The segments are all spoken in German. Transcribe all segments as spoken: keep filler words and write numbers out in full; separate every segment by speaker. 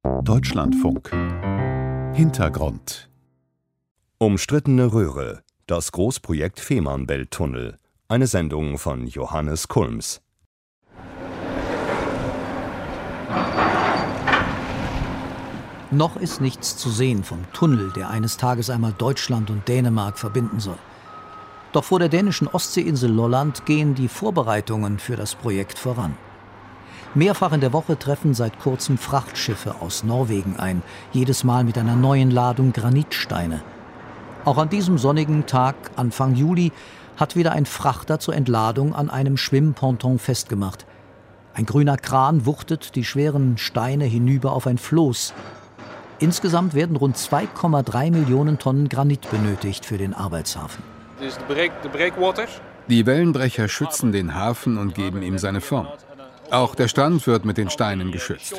Speaker 1: Deutschlandfunk. Hintergrund.
Speaker 2: Umstrittene Röhre. Das Großprojekt Fehmarnbelt-Tunnel. Eine Sendung von Johannes Kulms.
Speaker 3: Noch ist nichts zu sehen vom Tunnel, der eines Tages einmal Deutschland und Dänemark verbinden soll. Doch vor der dänischen Ostseeinsel Lolland gehen die Vorbereitungen für das Projekt voran. Mehrfach in der Woche treffen seit kurzem Frachtschiffe aus Norwegen ein, jedes Mal mit einer neuen Ladung Granitsteine. Auch an diesem sonnigen Tag, Anfang Juli, hat wieder ein Frachter zur Entladung an einem Schwimmponton festgemacht. Ein grüner Kran wuchtet die schweren Steine hinüber auf ein Floß. Insgesamt werden rund zwei Komma drei Millionen Tonnen Granit benötigt für den Arbeitshafen.
Speaker 4: Die Wellenbrecher schützen den Hafen und geben ihm seine Form. Auch der Strand wird mit den Steinen geschützt.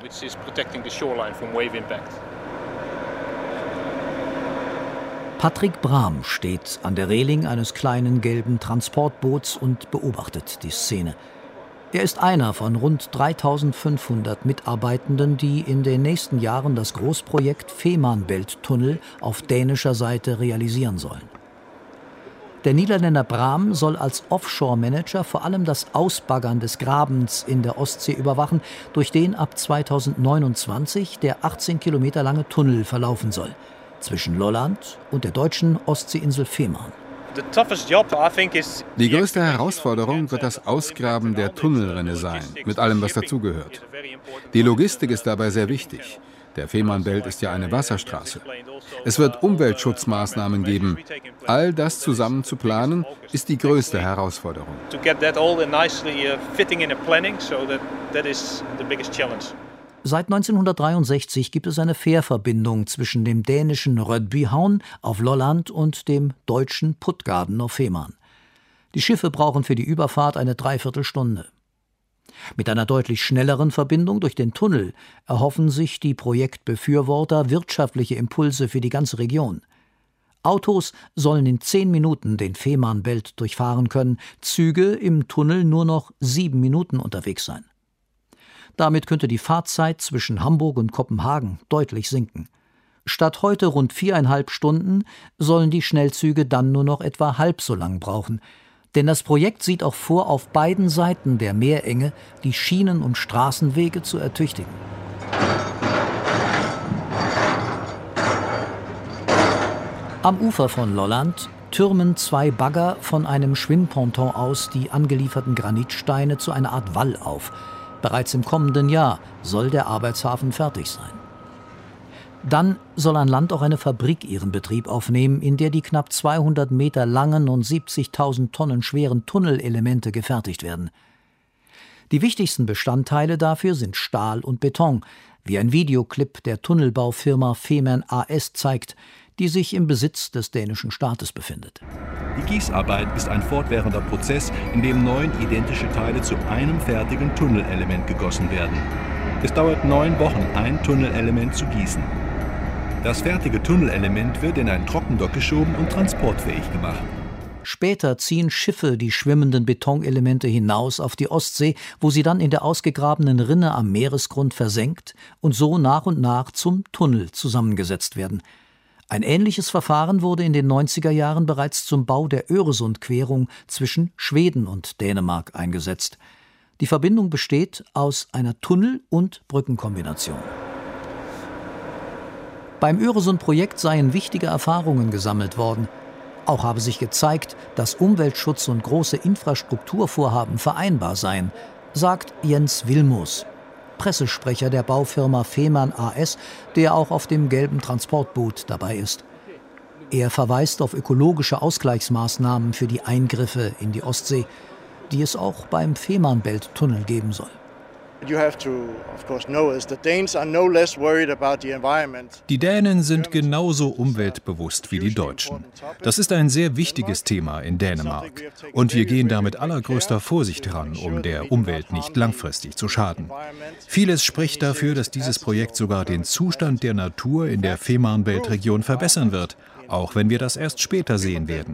Speaker 3: Patrick Brahm steht an der Reling eines kleinen gelben Transportboots und beobachtet die Szene. Er ist einer von rund dreitausendfünfhundert Mitarbeitenden, die in den nächsten Jahren das Großprojekt Fehmarnbelt-Tunnel auf dänischer Seite realisieren sollen. Der Niederländer Brahm soll als Offshore-Manager vor allem das Ausbaggern des Grabens in der Ostsee überwachen, durch den ab zweitausendneunundzwanzig der achtzehn Kilometer lange Tunnel verlaufen soll, zwischen Lolland und der deutschen Ostseeinsel Fehmarn.
Speaker 4: Die größte Herausforderung wird das Ausgraben der Tunnelrinne sein, mit allem, was dazugehört. Die Logistik ist dabei sehr wichtig. Der Fehmarnbelt ist ja eine Wasserstraße. Es wird Umweltschutzmaßnahmen geben. All das zusammen zu planen, ist die größte Herausforderung.
Speaker 3: Seit neunzehnhundertdreiundsechzig gibt es eine Fährverbindung zwischen dem dänischen Rødbyhavn auf Lolland und dem deutschen Puttgarden auf Fehmarn. Die Schiffe brauchen für die Überfahrt eine Dreiviertelstunde. Mit einer deutlich schnelleren Verbindung durch den Tunnel erhoffen sich die Projektbefürworter wirtschaftliche Impulse für die ganze Region. Autos sollen in zehn Minuten den Fehmarnbelt durchfahren können, Züge im Tunnel nur noch sieben Minuten unterwegs sein. Damit könnte die Fahrzeit zwischen Hamburg und Kopenhagen deutlich sinken. Statt heute rund viereinhalb Stunden sollen die Schnellzüge dann nur noch etwa halb so lang brauchen. Denn das Projekt sieht auch vor, auf beiden Seiten der Meerenge die Schienen- und Straßenwege zu ertüchtigen. Am Ufer von Lolland türmen zwei Bagger von einem Schwimmponton aus die angelieferten Granitsteine zu einer Art Wall auf. Bereits im kommenden Jahr soll der Arbeitshafen fertig sein. Dann soll an Land auch eine Fabrik ihren Betrieb aufnehmen, in der die knapp zweihundert Meter langen und siebzigtausend Tonnen schweren Tunnelelemente gefertigt werden. Die wichtigsten Bestandteile dafür sind Stahl und Beton, wie ein Videoclip der Tunnelbaufirma Femern A S zeigt, die sich im Besitz des dänischen Staates befindet.
Speaker 5: Die Gießarbeit ist ein fortwährender Prozess, in dem neun identische Teile zu einem fertigen Tunnelelement gegossen werden. Es dauert neun Wochen, ein Tunnelelement zu gießen. Das fertige Tunnelelement wird in ein Trockendock geschoben und transportfähig gemacht.
Speaker 3: Später ziehen Schiffe die schwimmenden Betonelemente hinaus auf die Ostsee, wo sie dann in der ausgegrabenen Rinne am Meeresgrund versenkt und so nach und nach zum Tunnel zusammengesetzt werden. Ein ähnliches Verfahren wurde in den neunziger Jahren bereits zum Bau der Öresundquerung zwischen Schweden und Dänemark eingesetzt. Die Verbindung besteht aus einer Tunnel- und Brückenkombination. Beim Öresund-Projekt seien wichtige Erfahrungen gesammelt worden. Auch habe sich gezeigt, dass Umweltschutz und große Infrastrukturvorhaben vereinbar seien, sagt Jens Wilmos, Pressesprecher der Baufirma Femern A S, der auch auf dem gelben Transportboot dabei ist. Er verweist auf ökologische Ausgleichsmaßnahmen für die Eingriffe in die Ostsee, die es auch beim Fehmarnbelt-Tunnel geben soll.
Speaker 6: Die Dänen sind genauso umweltbewusst wie die Deutschen. Das ist ein sehr wichtiges Thema in Dänemark. Und wir gehen da mit allergrößter Vorsicht heran, um der Umwelt nicht langfristig zu schaden. Vieles spricht dafür, dass dieses Projekt sogar den Zustand der Natur in der Fehmarnbelt-Region verbessern wird, auch wenn wir das erst später sehen werden.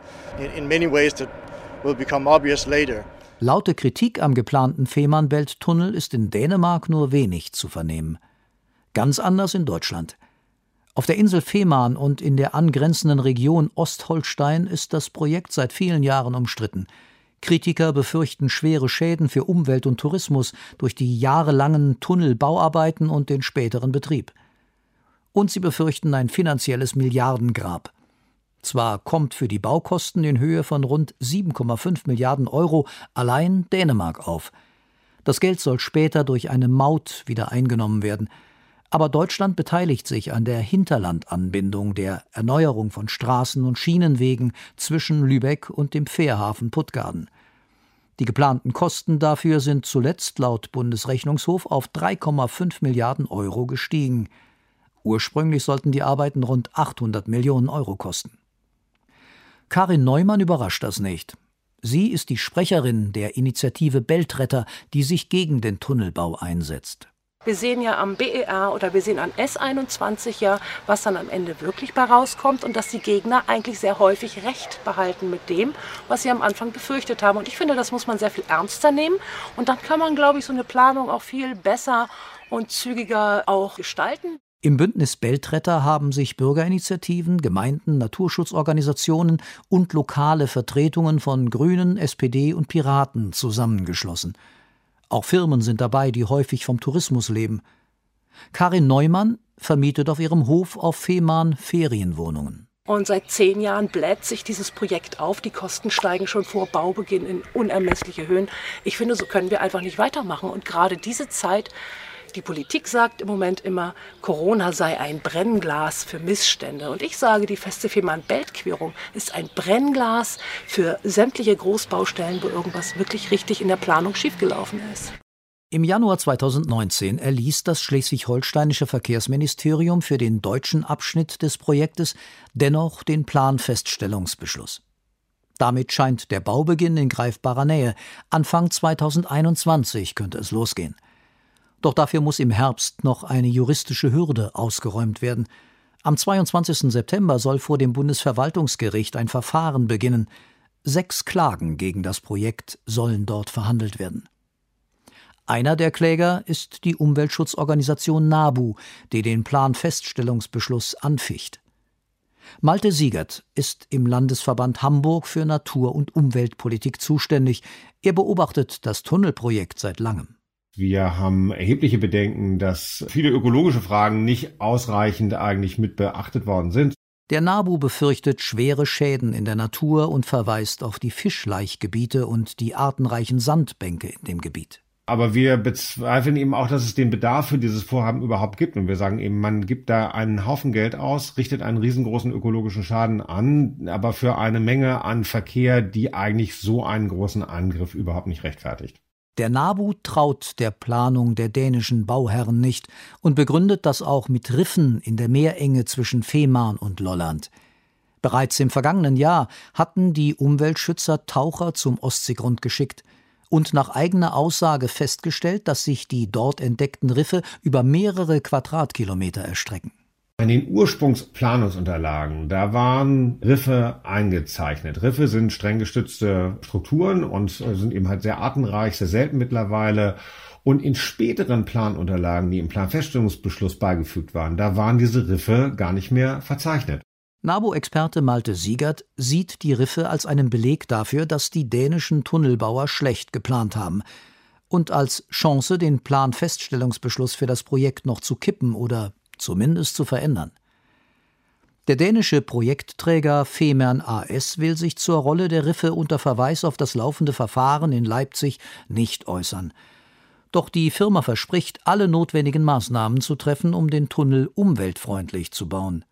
Speaker 3: Laute Kritik am geplanten Fehmarnbelt-Tunnel ist in Dänemark nur wenig zu vernehmen. Ganz anders in Deutschland. Auf der Insel Fehmarn und in der angrenzenden Region Ostholstein ist das Projekt seit vielen Jahren umstritten. Kritiker befürchten schwere Schäden für Umwelt und Tourismus durch die jahrelangen Tunnelbauarbeiten und den späteren Betrieb. Und sie befürchten ein finanzielles Milliardengrab. Zwar kommt für die Baukosten in Höhe von rund sieben Komma fünf Milliarden Euro allein Dänemark auf. Das Geld soll später durch eine Maut wieder eingenommen werden. Aber Deutschland beteiligt sich an der Hinterlandanbindung, der Erneuerung von Straßen und Schienenwegen zwischen Lübeck und dem Fährhafen Puttgarden. Die geplanten Kosten dafür sind zuletzt laut Bundesrechnungshof auf drei Komma fünf Milliarden Euro gestiegen. Ursprünglich sollten die Arbeiten rund achthundert Millionen Euro kosten. Karin Neumann überrascht das nicht. Sie ist die Sprecherin der Initiative Beltretter, die sich gegen den Tunnelbau einsetzt.
Speaker 7: Wir sehen ja am B E R oder wir sehen an S einundzwanzig ja, was dann am Ende wirklich bei rauskommt und dass die Gegner eigentlich sehr häufig Recht behalten mit dem, was sie am Anfang befürchtet haben. Und ich finde, das muss man sehr viel ernster nehmen und dann kann man, glaube ich, so eine Planung auch viel besser und zügiger auch gestalten.
Speaker 3: Im Bündnis Beltretter haben sich Bürgerinitiativen, Gemeinden, Naturschutzorganisationen und lokale Vertretungen von Grünen, S P D und Piraten zusammengeschlossen. Auch Firmen sind dabei, die häufig vom Tourismus leben. Karin Neumann vermietet auf ihrem Hof auf Fehmarn Ferienwohnungen.
Speaker 7: Und seit zehn Jahren bläht sich dieses Projekt auf. Die Kosten steigen schon vor Baubeginn in unermessliche Höhen. Ich finde, so können wir einfach nicht weitermachen. Und gerade diese Zeit, die Politik sagt im Moment immer, Corona sei ein Brennglas für Missstände. Und ich sage, die feste Fehmarn-Belt-Querung ist ein Brennglas für sämtliche Großbaustellen, wo irgendwas wirklich richtig in der Planung schiefgelaufen ist.
Speaker 3: Im Januar zweitausendneunzehn erließ das schleswig-holsteinische Verkehrsministerium für den deutschen Abschnitt des Projektes dennoch den Planfeststellungsbeschluss. Damit scheint der Baubeginn in greifbarer Nähe. Anfang zweitausendeinundzwanzig könnte es losgehen. Doch dafür muss im Herbst noch eine juristische Hürde ausgeräumt werden. Am zweiundzwanzigsten September soll vor dem Bundesverwaltungsgericht ein Verfahren beginnen. Sechs Klagen gegen das Projekt sollen dort verhandelt werden. Einer der Kläger ist die Umweltschutzorganisation NABU, die den Planfeststellungsbeschluss anficht. Malte Siegert ist im Landesverband Hamburg für Natur- und Umweltpolitik zuständig. Er beobachtet das Tunnelprojekt seit langem.
Speaker 8: Wir haben erhebliche Bedenken, dass viele ökologische Fragen nicht ausreichend eigentlich mit beachtet worden sind.
Speaker 3: Der NABU befürchtet schwere Schäden in der Natur und verweist auf die Fischlaichgebiete und die artenreichen Sandbänke in dem Gebiet.
Speaker 8: Aber wir bezweifeln eben auch, dass es den Bedarf für dieses Vorhaben überhaupt gibt. Und wir sagen eben, man gibt da einen Haufen Geld aus, richtet einen riesengroßen ökologischen Schaden an, aber für eine Menge an Verkehr, die eigentlich so einen großen Angriff überhaupt nicht rechtfertigt.
Speaker 3: Der NABU traut der Planung der dänischen Bauherren nicht und begründet das auch mit Riffen in der Meerenge zwischen Fehmarn und Lolland. Bereits im vergangenen Jahr hatten die Umweltschützer Taucher zum Ostseegrund geschickt und nach eigener Aussage festgestellt, dass sich die dort entdeckten Riffe über mehrere Quadratkilometer erstrecken.
Speaker 8: In den Ursprungsplanungsunterlagen, da waren Riffe eingezeichnet. Riffe sind streng gestützte Strukturen und sind eben halt sehr artenreich, sehr selten mittlerweile. Und in späteren Planunterlagen, die im Planfeststellungsbeschluss beigefügt waren, da waren diese Riffe gar nicht mehr verzeichnet.
Speaker 3: NABU-Experte Malte Siegert sieht die Riffe als einen Beleg dafür, dass die dänischen Tunnelbauer schlecht geplant haben und als Chance, den Planfeststellungsbeschluss für das Projekt noch zu kippen oder zumindest zu verändern. Der dänische Projektträger Femern A S will sich zur Rolle der Riffe unter Verweis auf das laufende Verfahren in Leipzig nicht äußern. Doch die Firma verspricht, alle notwendigen Maßnahmen zu treffen, um den Tunnel umweltfreundlich zu bauen.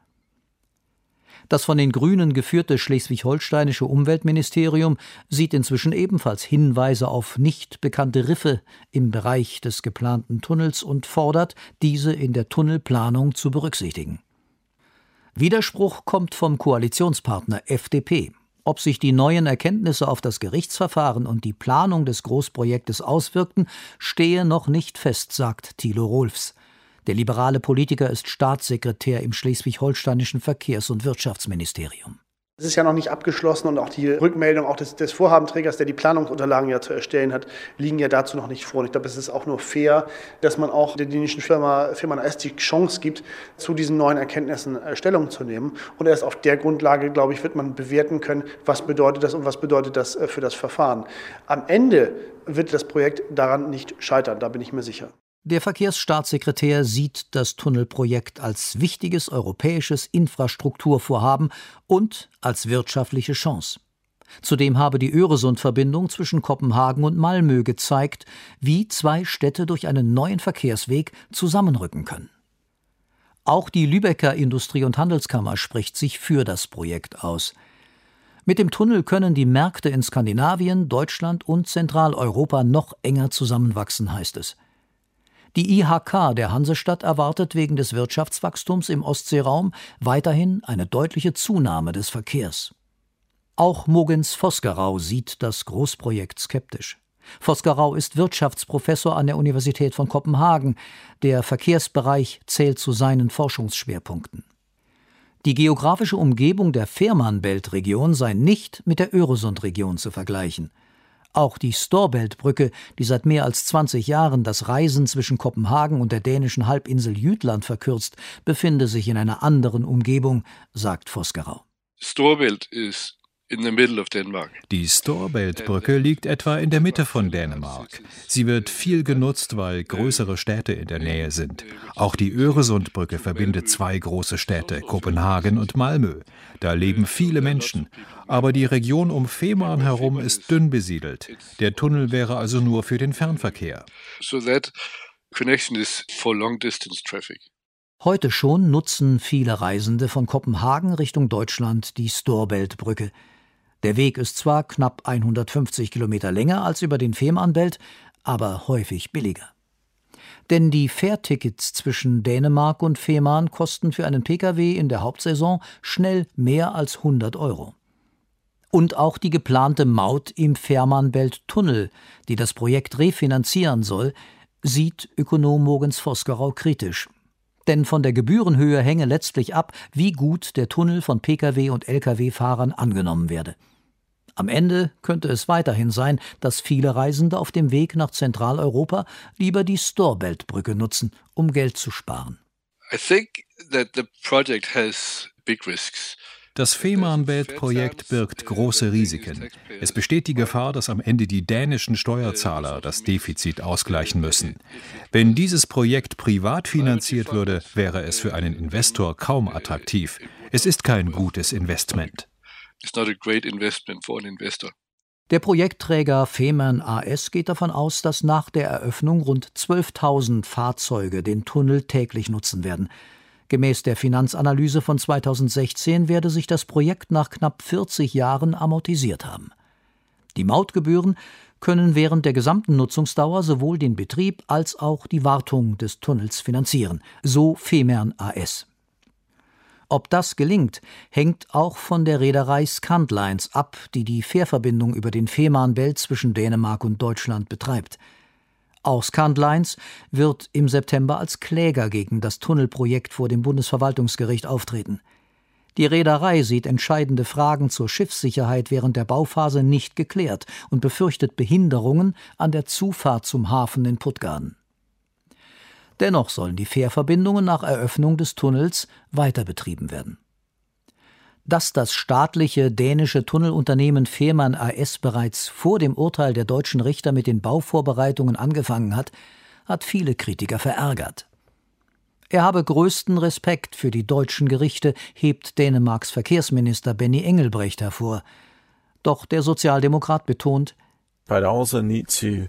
Speaker 3: Das von den Grünen geführte schleswig-holsteinische Umweltministerium sieht inzwischen ebenfalls Hinweise auf nicht bekannte Riffe im Bereich des geplanten Tunnels und fordert, diese in der Tunnelplanung zu berücksichtigen. Widerspruch kommt vom Koalitionspartner F D P. Ob sich die neuen Erkenntnisse auf das Gerichtsverfahren und die Planung des Großprojektes auswirkten, stehe noch nicht fest, sagt Thilo Rohlfs. Der liberale Politiker ist Staatssekretär im schleswig-holsteinischen Verkehrs- und Wirtschaftsministerium.
Speaker 9: Es ist ja noch nicht abgeschlossen und auch die Rückmeldung auch des, des Vorhabenträgers, der die Planungsunterlagen ja zu erstellen hat, liegen ja dazu noch nicht vor. Und ich glaube, es ist auch nur fair, dass man auch der dänischen Firma Fehmarn A S die Chance gibt, zu diesen neuen Erkenntnissen Stellung zu nehmen. Und erst auf der Grundlage, glaube ich, wird man bewerten können, was bedeutet das und was bedeutet das für das Verfahren. Am Ende wird das Projekt daran nicht scheitern, da bin ich mir sicher.
Speaker 3: Der Verkehrsstaatssekretär sieht das Tunnelprojekt als wichtiges europäisches Infrastrukturvorhaben und als wirtschaftliche Chance. Zudem habe die Öresundverbindung zwischen Kopenhagen und Malmö gezeigt, wie zwei Städte durch einen neuen Verkehrsweg zusammenrücken können. Auch die Lübecker Industrie- und Handelskammer spricht sich für das Projekt aus. Mit dem Tunnel können die Märkte in Skandinavien, Deutschland und Zentraleuropa noch enger zusammenwachsen, heißt es. Die I H K der Hansestadt erwartet wegen des Wirtschaftswachstums im Ostseeraum weiterhin eine deutliche Zunahme des Verkehrs. Auch Mogens Fosgerau sieht das Großprojekt skeptisch. Fosgerau ist Wirtschaftsprofessor an der Universität von Kopenhagen. Der Verkehrsbereich zählt zu seinen Forschungsschwerpunkten. Die geografische Umgebung der Fehmarnbelt-Region sei nicht mit der Öresundregion zu vergleichen. Auch die Storebelt-Brücke, die seit mehr als zwanzig Jahren das Reisen zwischen Kopenhagen und der dänischen Halbinsel Jütland verkürzt, befinde sich in einer anderen Umgebung, sagt Fosgerau.
Speaker 10: Storebelt ist in the middle of Denmark.
Speaker 6: Die Storebelt-Brücke liegt etwa in der Mitte von Dänemark. Sie wird viel genutzt, weil größere Städte in der Nähe sind. Auch die Öresundbrücke verbindet zwei große Städte, Kopenhagen und Malmö. Da leben viele Menschen. Aber die Region um Fehmarn herum ist dünn besiedelt. Der Tunnel wäre also nur für den Fernverkehr.
Speaker 10: So that connection is for long distance traffic.
Speaker 3: Heute schon nutzen viele Reisende von Kopenhagen Richtung Deutschland die Storebelt-Brücke. Der Weg ist zwar knapp hundertfünfzig Kilometer länger als über den Fehmarnbelt, aber häufig billiger. Denn die Fährtickets zwischen Dänemark und Fehmarn kosten für einen Pkw in der Hauptsaison schnell mehr als hundert Euro. Und auch die geplante Maut im Fehmarnbelt-Tunnel, die das Projekt refinanzieren soll, sieht Ökonom Mogens Fosgerau kritisch. Denn von der Gebührenhöhe hänge letztlich ab, wie gut der Tunnel von Pkw- und Lkw-Fahrern angenommen werde. Am Ende könnte es weiterhin sein, dass viele Reisende auf dem Weg nach Zentraleuropa lieber die Storebelt-Brücke nutzen, um Geld zu sparen.
Speaker 10: I think that the project has big risks.
Speaker 6: Das Fehmarnbelt-Projekt birgt große Risiken. Es besteht die Gefahr, dass am Ende die dänischen Steuerzahler das Defizit ausgleichen müssen. Wenn dieses Projekt privat finanziert würde, wäre es für einen Investor kaum attraktiv. Es ist kein gutes Investment.
Speaker 10: It's not a great investment for an investor.
Speaker 3: Der Projektträger Fehmarn A S geht davon aus, dass nach der Eröffnung rund zwölftausend Fahrzeuge den Tunnel täglich nutzen werden. Gemäß der Finanzanalyse von zweitausendsechzehn werde sich das Projekt nach knapp vierzig Jahren amortisiert haben. Die Mautgebühren können während der gesamten Nutzungsdauer sowohl den Betrieb als auch die Wartung des Tunnels finanzieren, so Fehmarn A S. Ob das gelingt, hängt auch von der Reederei Scandlines ab, die die Fährverbindung über den Fehmarnbelt zwischen Dänemark und Deutschland betreibt. Auch Scandlines wird im September als Kläger gegen das Tunnelprojekt vor dem Bundesverwaltungsgericht auftreten. Die Reederei sieht entscheidende Fragen zur Schiffssicherheit während der Bauphase nicht geklärt und befürchtet Behinderungen an der Zufahrt zum Hafen in Puttgarden. Dennoch sollen die Fährverbindungen nach Eröffnung des Tunnels weiter betrieben werden. Dass das staatliche dänische Tunnelunternehmen Fehmarn A S bereits vor dem Urteil der deutschen Richter mit den Bauvorbereitungen angefangen hat, hat viele Kritiker verärgert. Er habe größten Respekt für die deutschen Gerichte, hebt Dänemarks Verkehrsminister Benny Engelbrecht hervor. Doch der Sozialdemokrat betont,
Speaker 4: Wir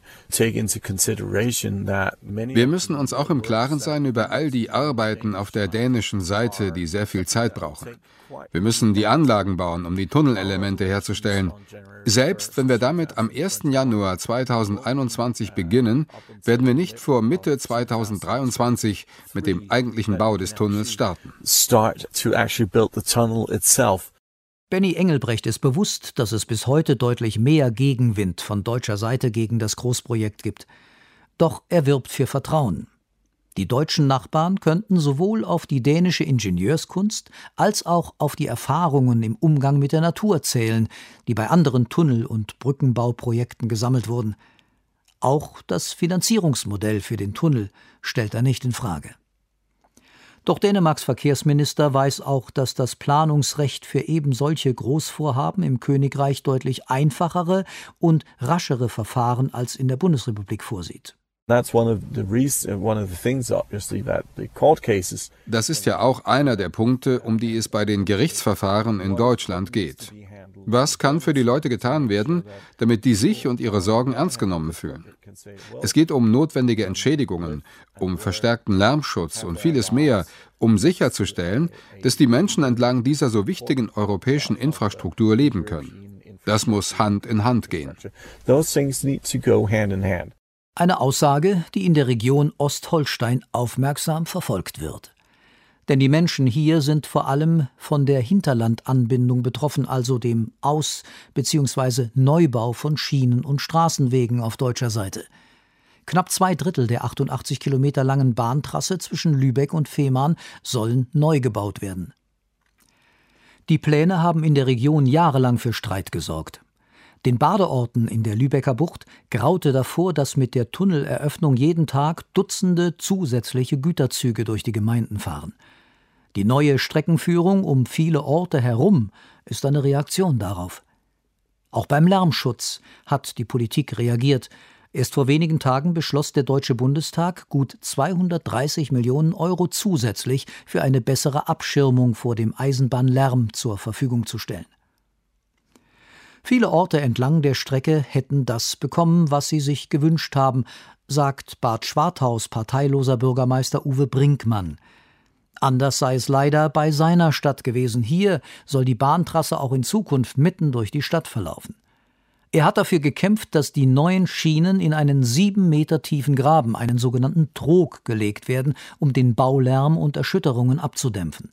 Speaker 4: müssen uns auch im Klaren sein über all die Arbeiten auf der dänischen Seite, die sehr viel Zeit brauchen. Wir müssen die Anlagen bauen, um die Tunnelelemente herzustellen. Selbst wenn wir damit am ersten Januar zweitausendeinundzwanzig beginnen, werden wir nicht vor Mitte zweitausenddreiundzwanzig mit dem eigentlichen Bau des Tunnels starten.
Speaker 3: Benny Engelbrecht ist bewusst, dass es bis heute deutlich mehr Gegenwind von deutscher Seite gegen das Großprojekt gibt. Doch er wirbt für Vertrauen. Die deutschen Nachbarn könnten sowohl auf die dänische Ingenieurskunst als auch auf die Erfahrungen im Umgang mit der Natur zählen, die bei anderen Tunnel- und Brückenbauprojekten gesammelt wurden. Auch das Finanzierungsmodell für den Tunnel stellt er nicht in Frage. Doch Dänemarks Verkehrsminister weiß auch, dass das Planungsrecht für eben solche Großvorhaben im Königreich deutlich einfachere und raschere Verfahren als in der Bundesrepublik vorsieht.
Speaker 4: Das ist ja auch einer der Punkte, um die es bei den Gerichtsverfahren in Deutschland geht. Was kann für die Leute getan werden, damit die sich und ihre Sorgen ernst genommen fühlen? Es geht um notwendige Entschädigungen, um verstärkten Lärmschutz und vieles mehr, um sicherzustellen, dass die Menschen entlang dieser so wichtigen europäischen Infrastruktur leben können. Das muss Hand in Hand gehen.
Speaker 3: Eine Aussage, die in der Region Ostholstein aufmerksam verfolgt wird. Denn die Menschen hier sind vor allem von der Hinterlandanbindung betroffen, also dem Aus- bzw. Neubau von Schienen- und Straßenwegen auf deutscher Seite. Knapp zwei Drittel der achtundachtzig Kilometer langen Bahntrasse zwischen Lübeck und Fehmarn sollen neu gebaut werden. Die Pläne haben in der Region jahrelang für Streit gesorgt. Den Badeorten in der Lübecker Bucht graute davor, dass mit der Tunneleröffnung jeden Tag Dutzende zusätzliche Güterzüge durch die Gemeinden fahren. Die neue Streckenführung um viele Orte herum ist eine Reaktion darauf. Auch beim Lärmschutz hat die Politik reagiert. Erst vor wenigen Tagen beschloss der Deutsche Bundestag, gut zweihundertdreißig Millionen Euro zusätzlich für eine bessere Abschirmung vor dem Eisenbahnlärm zur Verfügung zu stellen. Viele Orte entlang der Strecke hätten das bekommen, was sie sich gewünscht haben, sagt Bad Schwarthaus parteiloser Bürgermeister Uwe Brinkmann. Anders sei es leider bei seiner Stadt gewesen. Hier soll die Bahntrasse auch in Zukunft mitten durch die Stadt verlaufen. Er hat dafür gekämpft, dass die neuen Schienen in einen sieben Meter tiefen Graben, einen sogenannten Trog, gelegt werden, um den Baulärm und Erschütterungen abzudämpfen.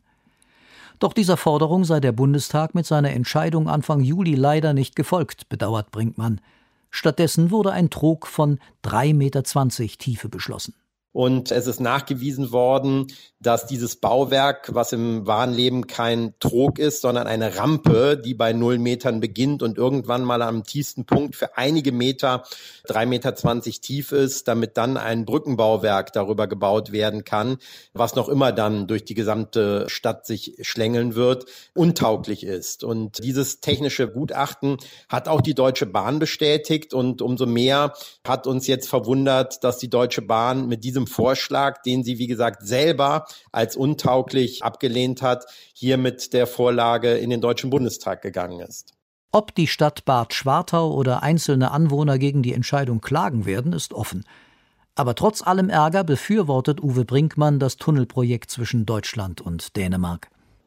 Speaker 3: Doch dieser Forderung sei der Bundestag mit seiner Entscheidung Anfang Juli leider nicht gefolgt, bedauert Brinkmann. Stattdessen wurde ein Trog von drei Meter zwanzig Tiefe beschlossen.
Speaker 11: Und es ist nachgewiesen worden, dass dieses Bauwerk, was im wahren Leben kein Trog ist, sondern eine Rampe, die bei null Metern beginnt und irgendwann mal am tiefsten Punkt für einige Meter, drei Meter zwanzig tief ist, damit dann ein Brückenbauwerk darüber gebaut werden kann, was noch immer dann durch die gesamte Stadt sich schlängeln wird, untauglich ist. Und dieses technische Gutachten hat auch die Deutsche Bahn bestätigt und umso mehr hat uns jetzt verwundert, dass die Deutsche Bahn mit diesem Vorschlag, den sie, wie gesagt, selber als untauglich abgelehnt hat, hier mit der Vorlage in den Deutschen Bundestag gegangen ist.
Speaker 3: Ob die Stadt Bad Schwartau oder einzelne Anwohner gegen die Entscheidung klagen werden, ist offen. Aber trotz allem Ärger befürwortet Uwe Brinkmann das Tunnelprojekt zwischen Deutschland und Dänemark.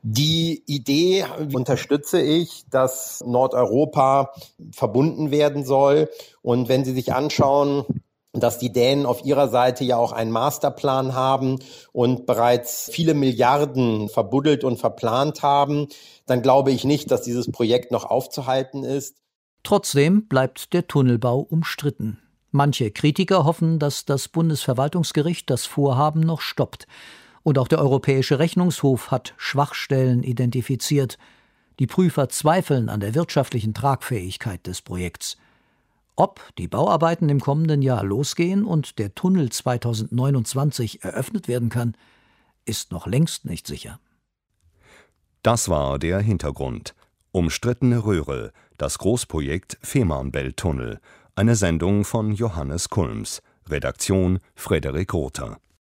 Speaker 11: Die Idee unterstütze ich, dass Nordeuropa verbunden werden soll. Und wenn Sie sich anschauen, dass die Dänen auf ihrer Seite ja auch einen Masterplan haben und bereits viele Milliarden verbuddelt und verplant haben, dann glaube ich nicht, dass dieses Projekt noch aufzuhalten ist.
Speaker 3: Trotzdem bleibt der Tunnelbau umstritten. Manche Kritiker hoffen, dass das Bundesverwaltungsgericht das Vorhaben noch stoppt. Und auch der Europäische Rechnungshof hat Schwachstellen identifiziert. Die Prüfer zweifeln an der wirtschaftlichen Tragfähigkeit des Projekts. Ob die Bauarbeiten im kommenden Jahr losgehen und der Tunnel zweitausendneunundzwanzig eröffnet werden kann, ist noch längst nicht sicher.
Speaker 2: Das war der Hintergrund. Umstrittene Röhre, das Großprojekt Fehmarnbelt-Tunnel. Eine Sendung von Johannes Kulms. Redaktion Frederik Rother.